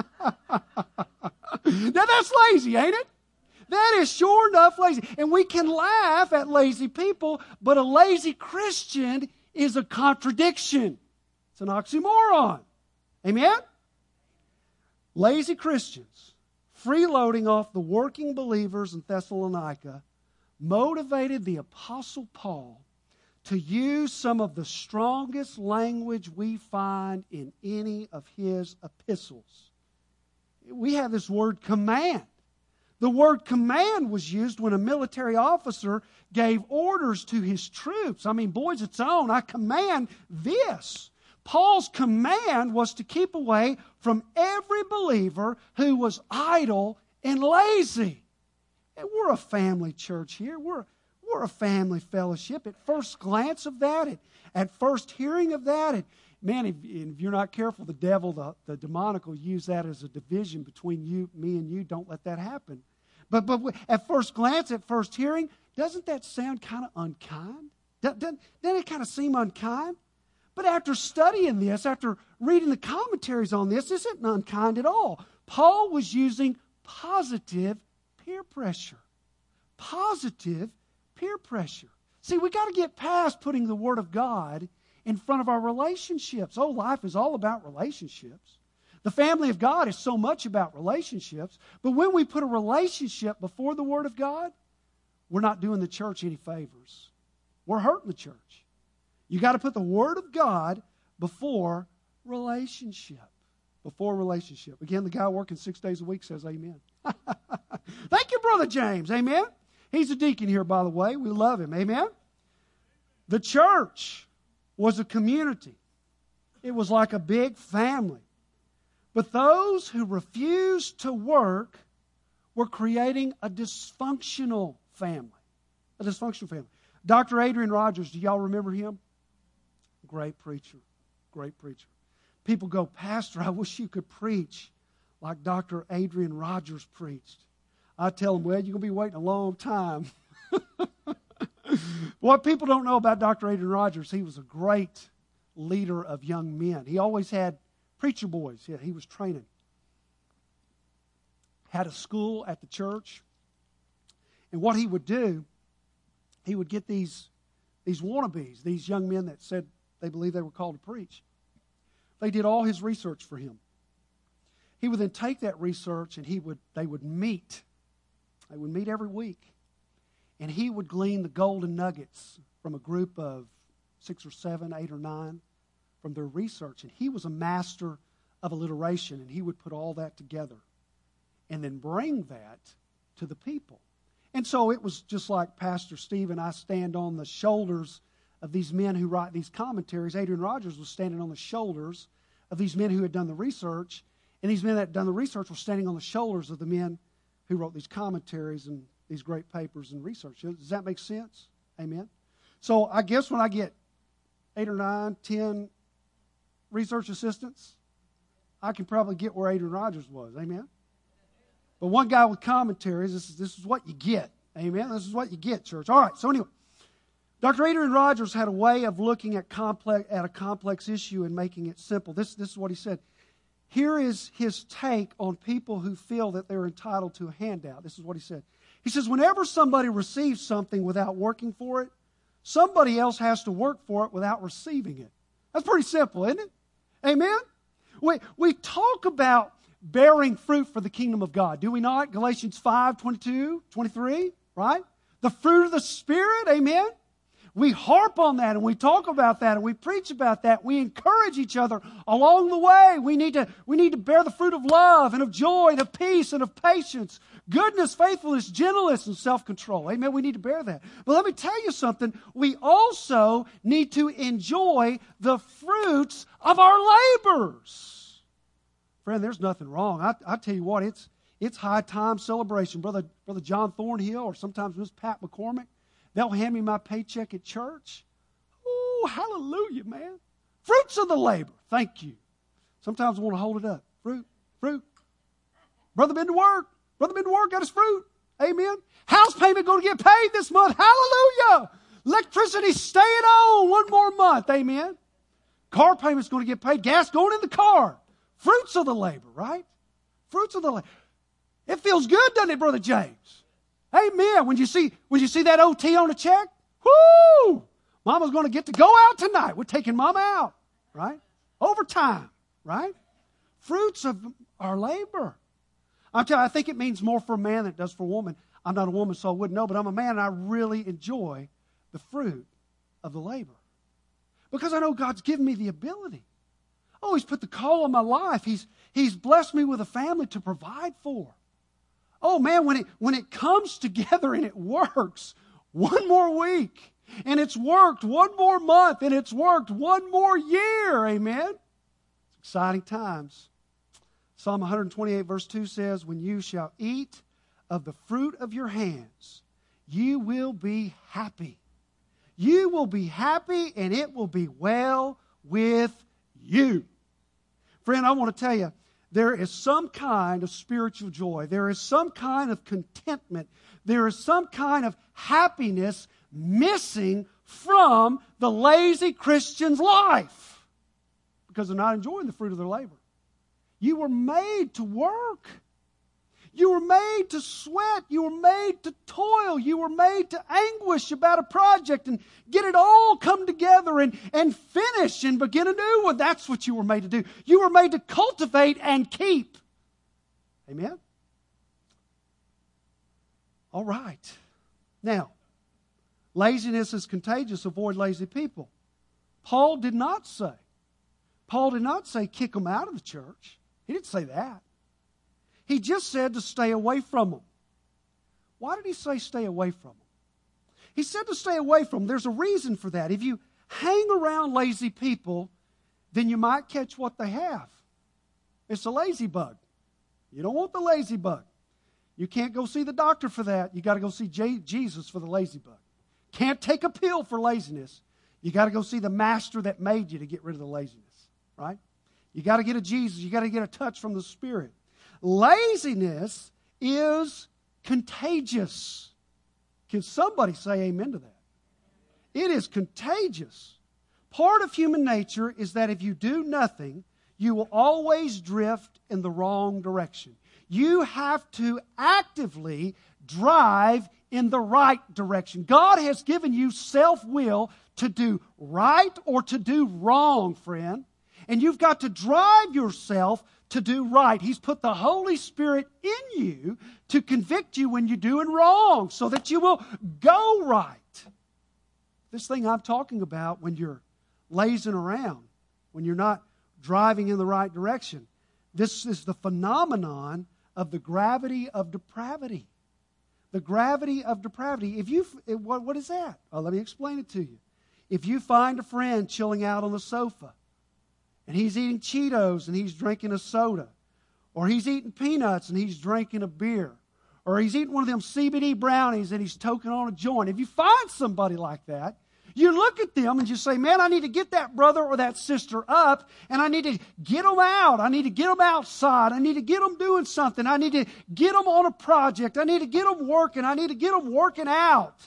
Now that's lazy, ain't it? That is sure enough lazy. And we can laugh at lazy people, but a lazy Christian is a contradiction. It's an oxymoron. Amen? Lazy Christians, freeloading off the working believers in Thessalonica, motivated the Apostle Paul to use some of the strongest language we find in any of his epistles. We have this word command. The word command was used when a military officer gave orders to his troops. I mean, boys, it's on. I command this. Paul's command was to keep away from every believer who was idle and lazy. And we're a family church here. We're a family fellowship. At first glance of that, at first hearing of that, man, if you're not careful, the devil, the demonic will use that as a division between you, me, and you. Don't let that happen. But at first glance, at first hearing, doesn't that sound kind of unkind? Doesn't it kind of seem unkind? But after studying this, after reading the commentaries on this isn't unkind at all. Paul was using positive peer pressure. Positive peer pressure. See, we got to get past putting the Word of God in front of our relationships. Oh, life is all about relationships. The family of God is so much about relationships. But when we put a relationship before the Word of God, we're not doing the church any favors. We're hurting the church. You got to put the Word of God before relationship. Before relationship. Again, the guy working 6 days a week says amen. Thank you, Brother James. Amen. He's a deacon here, by the way. We love him. Amen. The church was a community. It was like a big family. But those who refused to work were creating a dysfunctional family. A dysfunctional family. Dr. Adrian Rogers, do y'all remember him? Great preacher. Great preacher. People go, Pastor, I wish you could preach like Dr. Adrian Rogers preached. I tell them, well, you're going to be waiting a long time. What people don't know about Dr. Adrian Rogers, he was a great leader of young men. He always had preacher boys he was training. Had a school at the church. And what he would do, he would get these wannabes, these young men that said they believed they were called to preach. They did all his research for him. He would then take that research and they would meet. They would meet every week. And he would glean the golden nuggets from a group of 6 or 7, 8 or 9 from their research. And he was a master of alliteration, and he would put all that together and then bring that to the people. And so it was just like Pastor Steve and I stand on the shoulders of these men who write these commentaries. Adrian Rogers was standing on the shoulders of these men who had done the research, and these men that had done the research were standing on the shoulders of the men who wrote these commentaries and these great papers and research. Does that make sense? Amen? So I guess when I get 8 or 9, 10 research assistants, I can probably get where Adrian Rogers was. Amen? But one guy with commentaries, this is what you get. Amen? This is what you get, church. All right, so anyway, Dr. Adrian Rogers had a way of looking at a complex issue and making it simple. This is what he said. Here is his take on people who feel that they're entitled to a handout. This is what he said. He says, whenever somebody receives something without working for it, somebody else has to work for it without receiving it. That's pretty simple, isn't it? Amen? We talk about bearing fruit for the kingdom of God, do we not? Galatians 5, 22, 23, right? The fruit of the Spirit, amen? We harp on that and we talk about that and we preach about that. We encourage each other along the way. We need to bear the fruit of love and of joy and of peace and of patience, goodness, faithfulness, gentleness, and self-control. Amen. We need to bear that. But let me tell you something. We also need to enjoy the fruits of our labors. Friend, there's nothing wrong. I tell you what, it's high time celebration. Brother John Thornhill or sometimes Miss Pat McCormick, they'll hand me my paycheck at church. Oh, hallelujah, man. Fruits of the labor. Thank you. Sometimes I want to hold it up. Fruit. Brother been to work, got his fruit. Amen. House payment going to get paid this month. Hallelujah. Electricity staying on one more month. Amen. Car payment's going to get paid. Gas going in the car. Fruits of the labor, right? Fruits of the labor. It feels good, doesn't it, Brother James? Amen. When you see that OT on a check, whoo! Mama's going to get to go out tonight. We're taking Mama out, right? Overtime, right? Fruits of our labor. I'm telling you, I think it means more for a man than it does for a woman. I'm not a woman, so I wouldn't know, but I'm a man, and I really enjoy the fruit of the labor. Because I know God's given me the ability. Oh, He's put the call on my life. He's blessed me with a family to provide for. Oh, man, when it comes together and it works one more week, and it's worked one more month, and it's worked one more year, amen? It's exciting times. Psalm 128 verse 2 says, when you shall eat of the fruit of your hands, you will be happy. You will be happy, and it will be well with you. Friend, I want to tell you, there is some kind of spiritual joy. There is some kind of contentment. There is some kind of happiness missing from the lazy Christian's life because they're not enjoying the fruit of their labor. You were made to work. You were made to sweat. You were made to toil. You were made to anguish about a project and get it all come together and finish and begin a new one. That's what you were made to do. You were made to cultivate and keep. Amen? All right. Now, laziness is contagious. Avoid lazy people. Paul did not say kick them out of the church. He didn't say that. He just said to stay away from them. Why did he say stay away from them? He said to stay away from them. There's a reason for that. If you hang around lazy people, then you might catch what they have. It's a lazy bug. You don't want the lazy bug. You can't go see the doctor for that. You got to go see Jesus for the lazy bug. Can't take a pill for laziness. You got to go see the master that made you to get rid of the laziness, right? You got to get a Jesus. You got to get a touch from the Spirit. Laziness is contagious. Can somebody say amen to that? It is contagious. Part of human nature is that if you do nothing, you will always drift in the wrong direction. You have to actively drive in the right direction. God has given you self-will to do right or to do wrong, friend. And you've got to drive yourself to do right. He's put the Holy Spirit in you to convict you when you're doing wrong so that you will go right. This thing I'm talking about when you're lazing around, when you're not driving in the right direction, this is the phenomenon of the gravity of depravity. The gravity of depravity. What is that? Oh, let me explain it to you. If you find a friend chilling out on the sofa, and he's eating Cheetos and he's drinking a soda, or he's eating peanuts and he's drinking a beer, or he's eating one of them CBD brownies and he's toking on a joint. If you find somebody like that, you look at them and you say, man, I need to get that brother or that sister up, and I need to get them out. I need to get them outside. I need to get them doing something. I need to get them on a project. I need to get them working. I need to get them working out.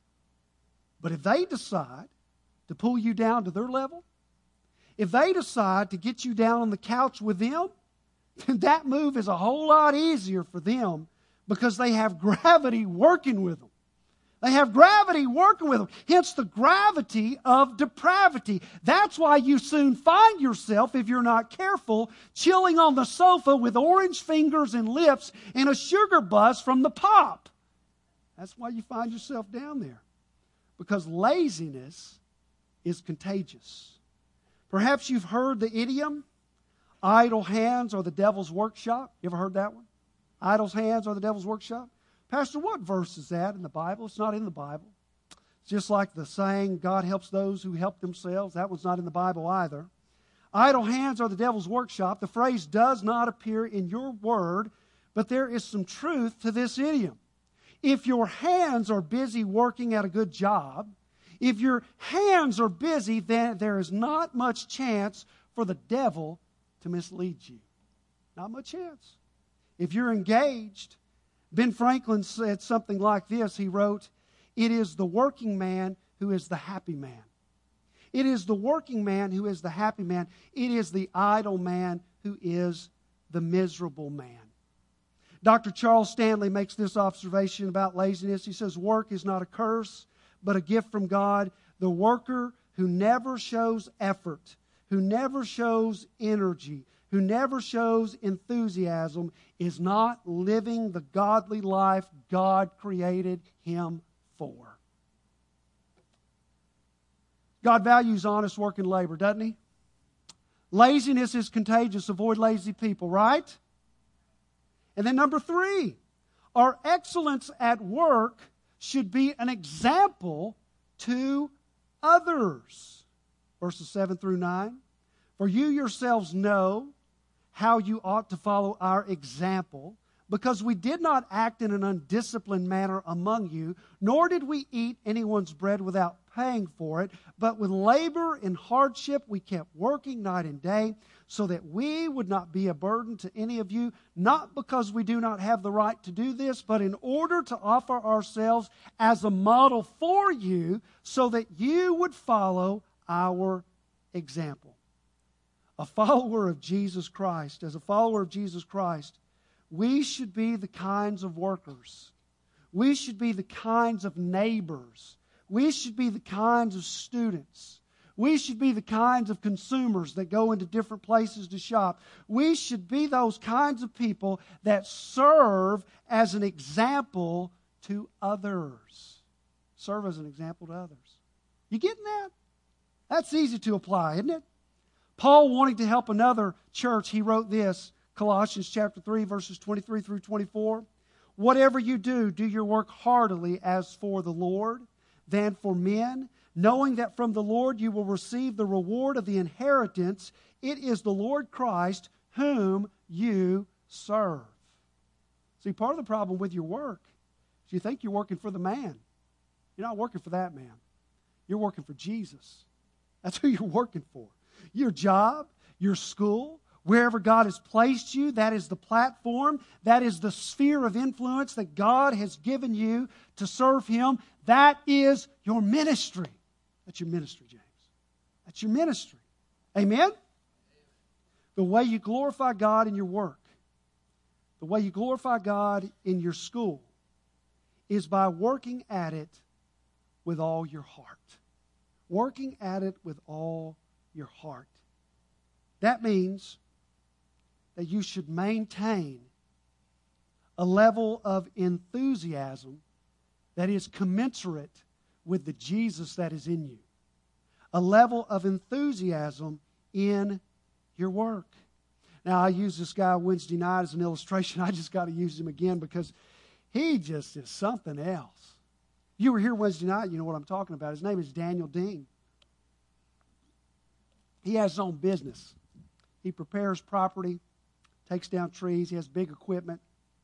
But if they decide to pull you down to their level, if they decide to get you down on the couch with them, then that move is a whole lot easier for them because they have gravity working with them. They have gravity working with them. Hence the gravity of depravity. That's why you soon find yourself, if you're not careful, chilling on the sofa with orange fingers and lips and a sugar buzz from the pop. That's why you find yourself down there. Because laziness is contagious. Perhaps you've heard the idiom, idle hands are the devil's workshop. You ever heard that one? Idle hands are the devil's workshop. Pastor, what verse is that in the Bible? It's not in the Bible. It's just like the saying, God helps those who help themselves. That one's not in the Bible either. Idle hands are the devil's workshop. The phrase does not appear in your word, but there is some truth to this idiom. If your hands are busy working at a good job, if your hands are busy, then there is not much chance for the devil to mislead you. Not much chance. If you're engaged, Ben Franklin said something like this. He wrote, "It is the working man who is the happy man. It is the working man who is the happy man. It is the idle man who is the miserable man." Dr. Charles Stanley makes this observation about laziness. He says, work is not a curse, but a gift from God. The worker who never shows effort, who never shows energy, who never shows enthusiasm is not living the godly life God created him for. God values honest work and labor, doesn't He? Laziness is contagious. Avoid lazy people, right? And then number 3, our excellence at work should be an example to others. Verses 7 through 9. For you yourselves know how you ought to follow our example, because we did not act in an undisciplined manner among you, nor did we eat anyone's bread without paying for it, but with labor and hardship we kept working night and day, so that we would not be a burden to any of you, not because we do not have the right to do this, but in order to offer ourselves as a model for you, so that you would follow our example. A follower of Jesus Christ, as a follower of Jesus Christ, we should be the kinds of workers. We should be the kinds of neighbors. We should be the kinds of students. We should be the kinds of consumers that go into different places to shop. We should be those kinds of people that serve as an example to others. Serve as an example to others. You getting that? That's easy to apply, isn't it? Paul, wanting to help another church, he wrote this, Colossians chapter 3, verses 23 through 24. Whatever you do, do your work heartily as for the Lord, than for men, knowing that from the Lord you will receive the reward of the inheritance. It is the Lord Christ whom you serve. See, part of the problem with your work is you think you're working for the man. You're not working for that man. You're working for Jesus. That's who you're working for. Your job, your school, wherever God has placed you, that is the platform, that is the sphere of influence that God has given you to serve Him. That is your ministry. That's your ministry, James. That's your ministry. Amen? The way you glorify God in your work, the way you glorify God in your school, is by working at it with all your heart. Working at it with all your heart. That means that you should maintain a level of enthusiasm that is commensurate with the Jesus that is in you. A level of enthusiasm in your work. Now, I used this guy Wednesday night as an illustration. I just got to use him again because he just is something else. You were here Wednesday night, you know what I'm talking about. His name is Daniel Dean. He has his own business. He prepares property, takes down trees. He has big equipment.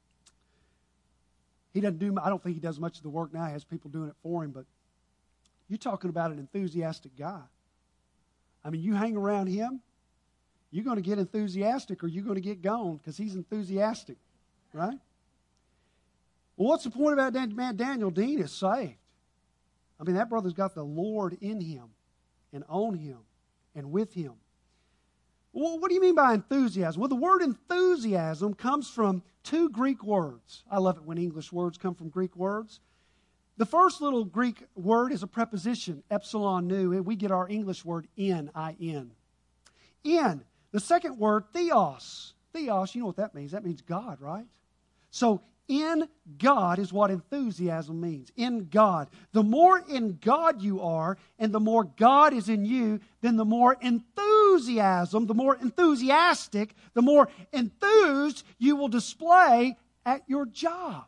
I don't think he does much of the work now. He has people doing it for him, but you're talking about an enthusiastic guy. I mean, you hang around him, you're going to get enthusiastic or you're going to get gone because he's enthusiastic, right? Well, what's the point about that man? Daniel Dean is saved. I mean, that brother's got the Lord in him and on him and with him. Well, what do you mean by enthusiasm? Well, the word enthusiasm comes from two Greek words. I love it when English words come from Greek words. The first little Greek word is a preposition, epsilon nu, and we get our English word in, I-N. In. The second word, theos. Theos, you know what that means. That means God, right? So, in God is what enthusiasm means. In God. The more in God you are, and the more God is in you, then the more enthusiasm, the more enthusiastic, the more enthused you will display at your job,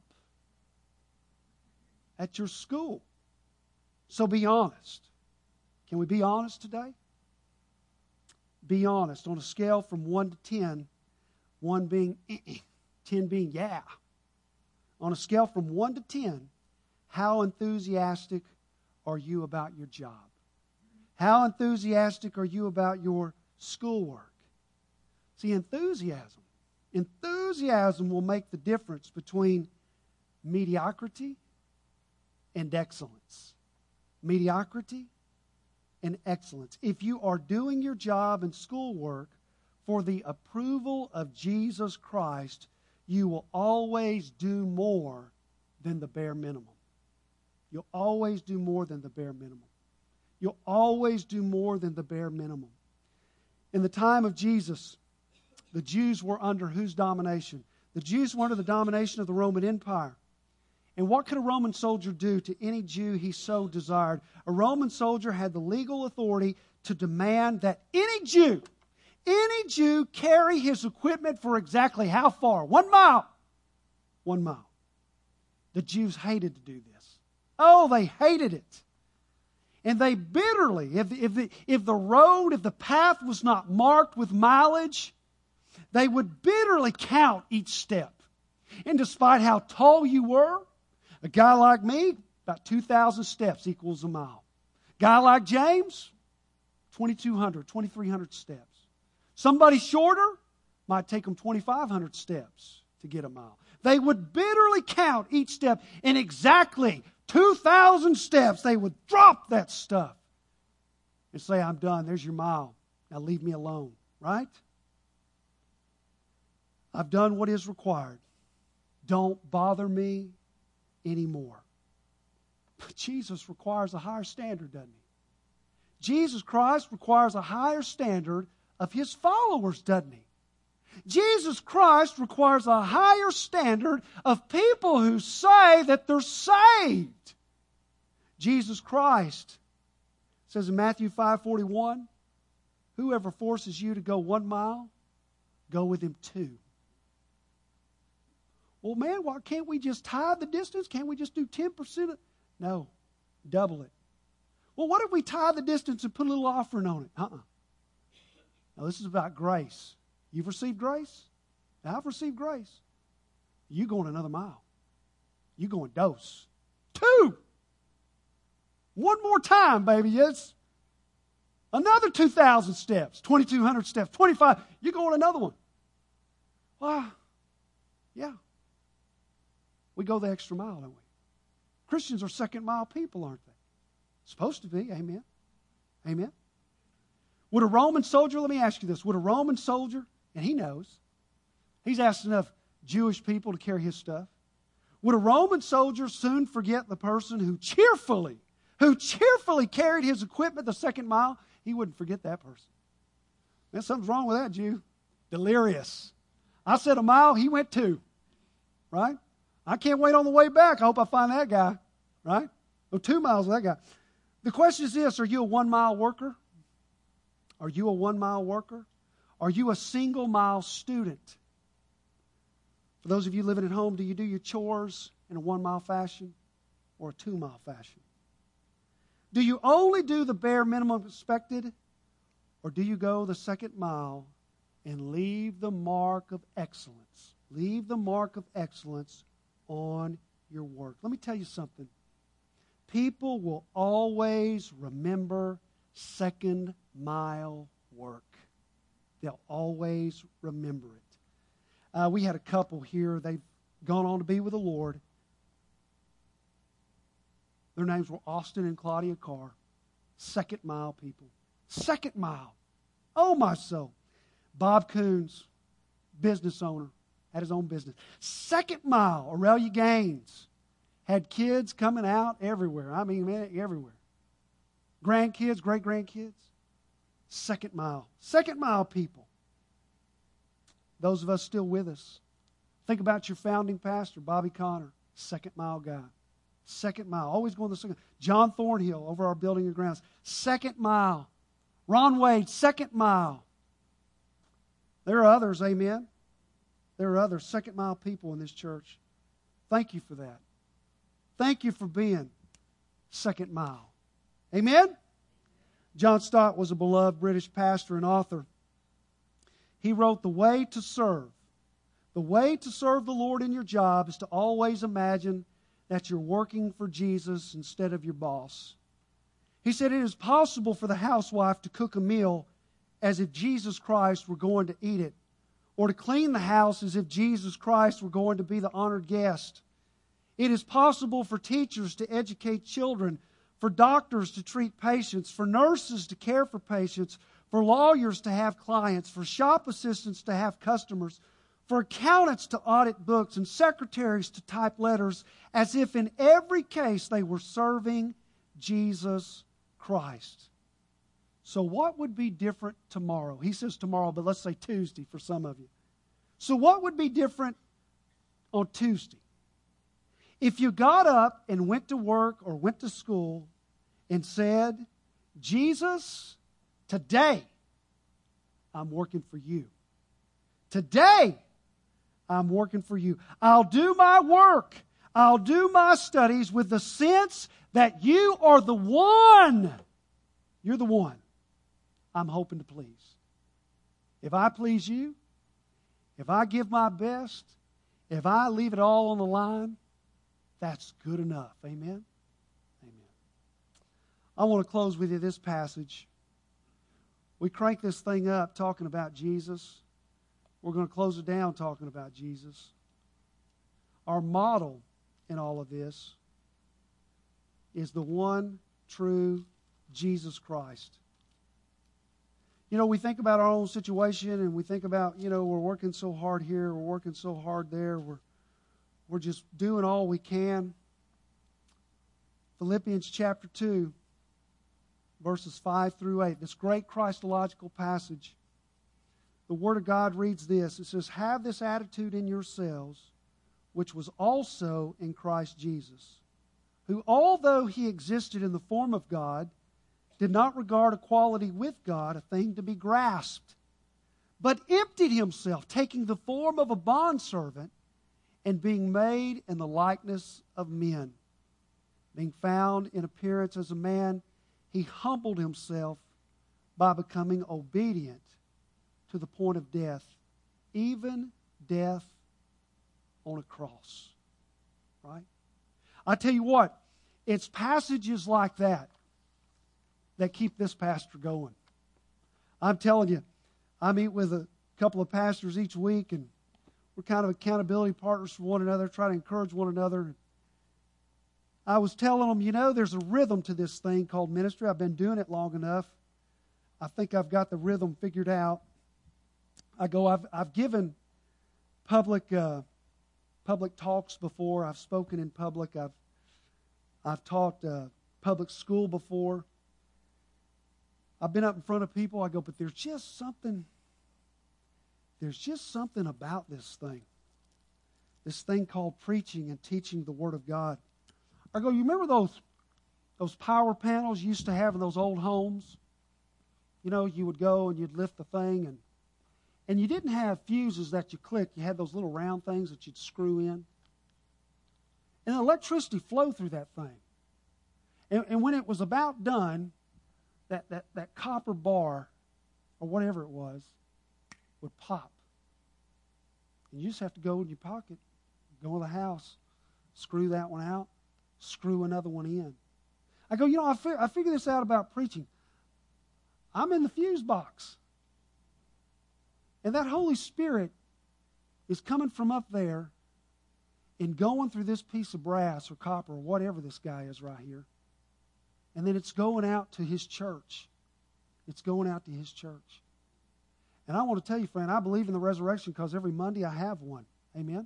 at your school. So be honest. Can we be honest today? Be honest. On a scale from 1 to 10, 1 being 10 being yeah. On a scale from 1 to 10, how enthusiastic are you about your job? How enthusiastic are you about your schoolwork? See, enthusiasm will make the difference between mediocrity and excellence. Mediocrity and excellence. If you are doing your job and schoolwork for the approval of Jesus Christ, you will always do more than the bare minimum. You'll always do more than the bare minimum. You'll always do more than the bare minimum. In the time of Jesus, the Jews were under whose domination? The Jews were under the domination of the Roman Empire. And what could a Roman soldier do to any Jew he so desired? A Roman soldier had the legal authority to demand that any Jew carry his equipment for exactly how far? 1 mile. 1 mile. The Jews hated to do this. Oh, they hated it. And they bitterly, if the path was not marked with mileage, they would bitterly count each step. And despite how tall you were, a guy like me, about 2,000 steps equals a mile. Guy like James, 2,200, 2,300 steps. Somebody shorter might take them 2,500 steps to get a mile. They would bitterly count each step, and exactly 2,000 steps, they would drop that stuff and say, I'm done. There's your mile. Now leave me alone. Right? I've done what is required. Don't bother me anymore. But Jesus requires a higher standard, doesn't he? Jesus Christ requires a higher standard of His followers, doesn't He? Jesus Christ requires a higher standard of people who say that they're saved. Jesus Christ says in Matthew 5:41, whoever forces you to go 1 mile, go with him 2. Well, man, why can't we just tithe the distance? Can't we just do 10%? No, double it. Well, what if we tithe the distance and put a little offering on it? No, this is about grace. You've received grace? I've received grace. You going another mile. You going dose. 2. One more time, baby. Yes. Another 2,000 steps, 2,200 steps, 25. You're going another one. Wow. Yeah. We go the extra mile, don't we? Christians are second mile people, aren't they? Supposed to be. Amen. Amen. Would a Roman soldier, let me ask you this, would a Roman soldier, and he knows, he's asked enough Jewish people to carry his stuff, would a Roman soldier soon forget the person who cheerfully carried his equipment the second mile? He wouldn't forget that person. Man, something's wrong with that Jew. Delirious. I said a mile, he went 2. Right? I can't wait on the way back. I hope I find that guy. Right? Oh, 2 miles with that guy. The question is this, are you a 1-mile worker? Are you a 1-mile worker? Are you a single-mile student? For those of you living at home, do you do your chores in a 1-mile fashion or a 2-mile fashion? Do you only do the bare minimum expected, or do you go the second mile and leave the mark of excellence? Leave the mark of excellence on your work. Let me tell you something. People will always remember second-mile work. They'll always remember it. We had a couple here. They've gone on to be with the Lord. Their names were Austin and Claudia Carr. Second-mile people. Second mile. Oh, my soul. Bob Coons, business owner, had his own business. Second mile. Aurelia Gaines had kids coming out everywhere. I mean, man, everywhere. Grandkids, great-grandkids. Second mile. Second mile people. Those of us still with us. Think about your founding pastor, Bobby Connor. Second mile guy. Second mile. Always going the second. John Thornhill over our building and grounds. Second mile. Ron Wade, second mile. There are others, amen. There are other second mile people in this church. Thank you for that. Thank you for being second mile. Amen? John Stott was a beloved British pastor and author. He wrote, "The way to serve the Lord in your job is to always imagine that you're working for Jesus instead of your boss." He said, "It is possible for the housewife to cook a meal as if Jesus Christ were going to eat it, or to clean the house as if Jesus Christ were going to be the honored guest. It is possible for teachers to educate children, for doctors to treat patients, for nurses to care for patients, for lawyers to have clients, for shop assistants to have customers, for accountants to audit books, and secretaries to type letters, as if in every case they were serving Jesus Christ." So what would be different tomorrow? He says tomorrow, but let's say Tuesday for some of you. So what would be different on Tuesday? If you got up and went to work or went to school and said, "Jesus, today I'm working for you. Today I'm working for you. I'll do my work. I'll do my studies with the sense that you are the one. You're the one I'm hoping to please. If I please you, if I give my best, if I leave it all on the line, that's good enough." Amen? Amen. I want to close with you this passage. We crank this thing up talking about Jesus. We're going to close it down talking about Jesus. Our model in all of this is the one true Jesus Christ. You know, we think about our own situation and we think about, we're working so hard here, we're working so hard there, we're just doing all we can. Philippians chapter 2, verses 5 through 8, this great Christological passage. The Word of God reads this. It says, "Have this attitude in yourselves, which was also in Christ Jesus, who, although he existed in the form of God, did not regard equality with God a thing to be grasped, but emptied himself, taking the form of a bondservant and being made in the likeness of men. Being found in appearance as a man, he humbled himself by becoming obedient to the point of death, even death on a cross. Right? I tell you what, it's passages like that that keep this pastor going. I'm telling you, I meet with a couple of pastors each week, and we're kind of accountability partners for one another, try to encourage one another. I was telling them, you know, there's a rhythm to this thing called ministry. I've been doing it long enough. I think I've got the rhythm figured out. I've given public talks before. I've spoken in public. I've taught public school before. I've been up in front of people. I go, but there's just something about this thing called preaching and teaching the Word of God. I go, you remember those power panels you used to have in those old homes? You know, you would go and you'd lift the thing, and you didn't have fuses that you clicked. You had those little round things that you'd screw in. And electricity flowed through that thing. And when it was about done, that copper bar, or whatever it was, would pop. And you just have to go in your pocket, go in the house, screw that one out, screw another one in. I go, you know, I figured this out about preaching. I'm in the fuse box. And that Holy Spirit is coming from up there and going through this piece of brass or copper or whatever this guy is right here. And then it's going out to his church. It's going out to his church. And I want to tell you, friend, I believe in the resurrection because every Monday I have one. Amen?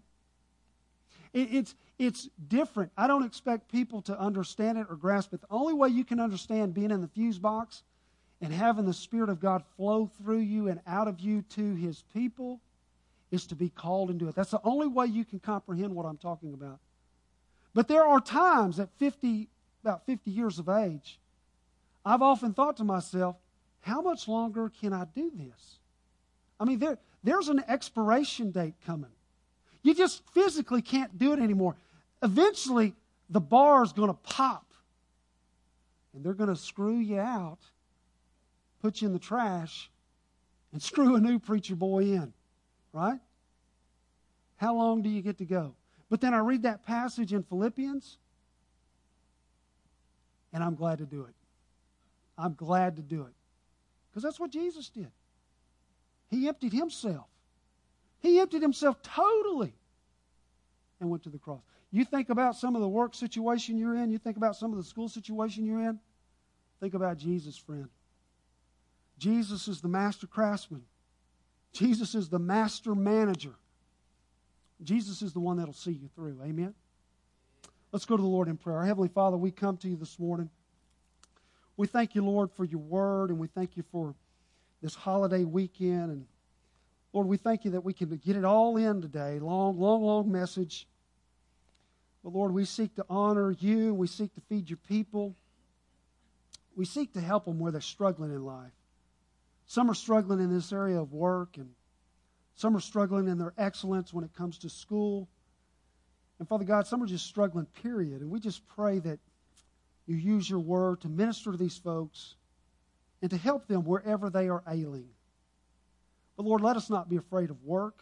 It's different. I don't expect people to understand it or grasp it. The only way you can understand being in the fuse box and having the Spirit of God flow through you and out of you to His people is to be called into it. That's the only way you can comprehend what I'm talking about. But there are times at about 50 years of age, I've often thought to myself, how much longer can I do this? I mean, there's an expiration date coming. You just physically can't do it anymore. Eventually, the bar is going to pop. And they're going to screw you out, put you in the trash, and screw a new preacher boy in. Right? How long do you get to go? But then I read that passage in Philippians, and I'm glad to do it. I'm glad to do it. Because that's what Jesus did. He emptied Himself. He emptied Himself totally and went to the cross. You think about some of the work situation you're in. You think about some of the school situation you're in. Think about Jesus, friend. Jesus is the master craftsman. Jesus is the master manager. Jesus is the one that'll see you through. Amen? Let's go to the Lord in prayer. Our Heavenly Father, we come to you this morning. We thank you, Lord, for your word, and we thank you for this holiday weekend. And Lord, we thank you that we can get it all in today. Long message. But Lord, we seek to honor you. We seek to feed your people. We seek to help them where they're struggling in life. Some are struggling in this area of work, and some are struggling in their excellence when it comes to school. And Father God, some are just struggling, period. And we just pray that you use your word to minister to these folks and to help them wherever they are ailing. But Lord, let us not be afraid of work.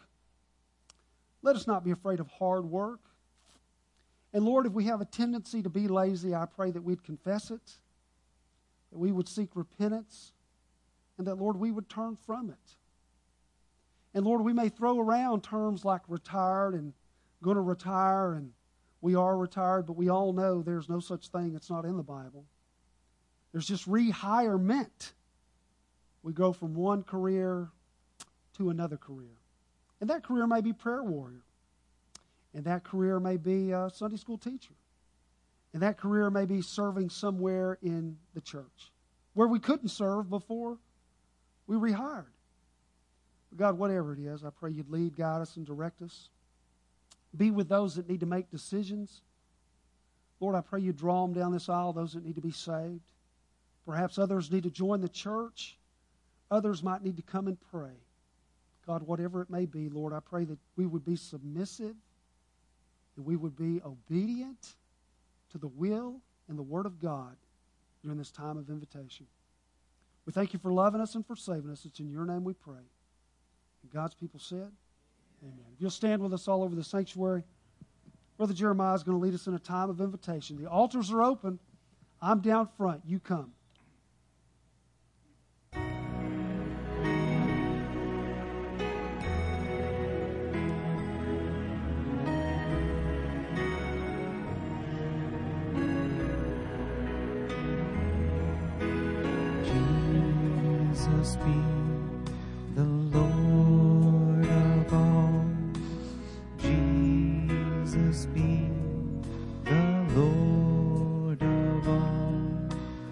Let us not be afraid of hard work. And Lord, if we have a tendency to be lazy, I pray that we'd confess it, that we would seek repentance, and that, Lord, we would turn from it. And Lord, we may throw around terms like retired and going to retire, and we are retired, but we all know there's no such thing. It's not in the Bible. There's just rehirement. We go from one career to another career. And that career may be prayer warrior. And that career may be a Sunday school teacher. And that career may be serving somewhere in the church where we couldn't serve before we rehired. But God, whatever it is, I pray you'd lead, guide us, and direct us. Be with those that need to make decisions. Lord, I pray you draw them down this aisle, those that need to be saved. Perhaps others need to join the church. Others might need to come and pray. God, whatever it may be, Lord, I pray that we would be submissive, that we would be obedient to the will and the Word of God during this time of invitation. We thank you for loving us and for saving us. It's in your name we pray. And God's people said, Amen. If you'll stand with us all over the sanctuary, Brother Jeremiah is going to lead us in a time of invitation. The altars are open. I'm down front. You come. Jesus be the Lord of all. Jesus be the Lord of all.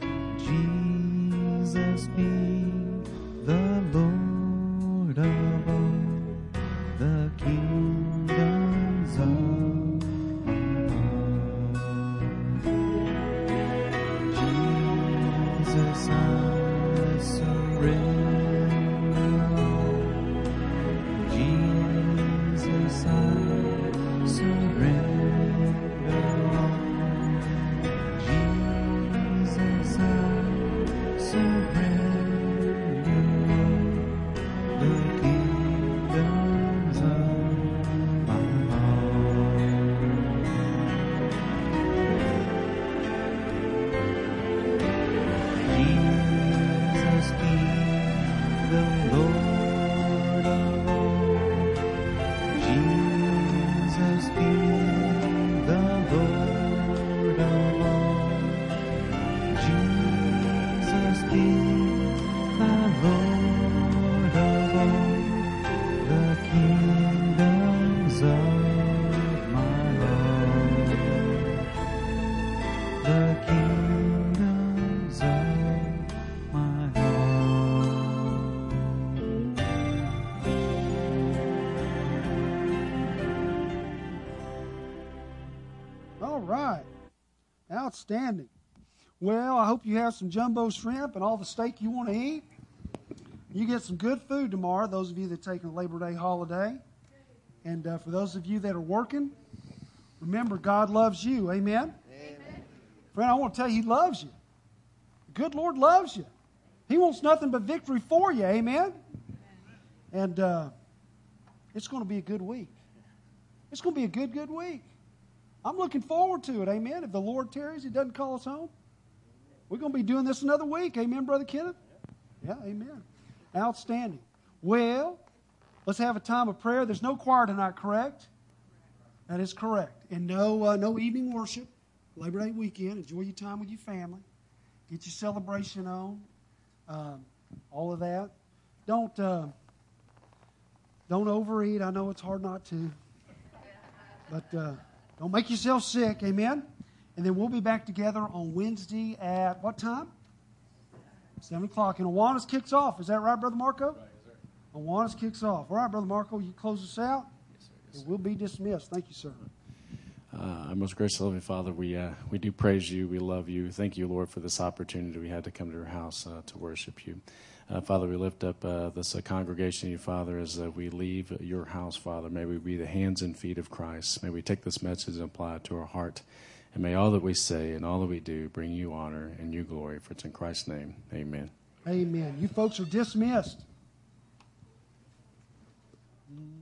Jesus be the Lord of all. The kingdoms of Jesus, I surrender all. Jesus, I surrender all. Jesus, I surrender all. The kingdoms of my heart. Jesus be the Lord of all. Jesus be the Lord of all. Jesus be the Lord of all. The kingdoms of my heart. The kingdoms of my heart. All right. Outstanding. Well, I hope you have some jumbo shrimp and all the steak you want to eat. You get some good food tomorrow, those of you that take a Labor Day holiday. And for those of you that are working, remember, God loves you. Amen? Amen. Friend, I want to tell you, He loves you. The good Lord loves you. He wants nothing but victory for you. Amen? And it's going to be a good week. It's going to be a good week. I'm looking forward to it. Amen? If the Lord tarries, He doesn't call us home, we're going to be doing this another week. Amen, Brother Kenneth? Yeah, amen. Outstanding. Well, let's have a time of prayer. There's no choir tonight, correct? That is correct. And no evening worship. Labor Day weekend. Enjoy your time with your family. Get your celebration on. All of that. Don't overeat. I know it's hard not to. But don't make yourself sick. Amen? And then we'll be back together on Wednesday at what time? 7 o'clock. And Awanas kicks off. Is that right, Brother Marco? Right, yes, sir. Awanas kicks off. All right, Brother Marco, you close us out? Yes, sir. Yes, sir. We'll be dismissed. Thank you, sir. Our most gracious loving Father, we do praise you. We love you. Thank you, Lord, for this opportunity we had to come to your house to worship you. Father, we lift up this congregation to you, Father, as we leave your house, Father. May we be the hands and feet of Christ. May we take this message and apply it to our heart. And may all that we say and all that we do bring you honor and you glory. For it's in Christ's name, amen. Amen. You folks are dismissed.